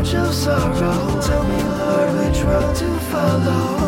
much of sorrow. Tell me, Lord, which road to follow.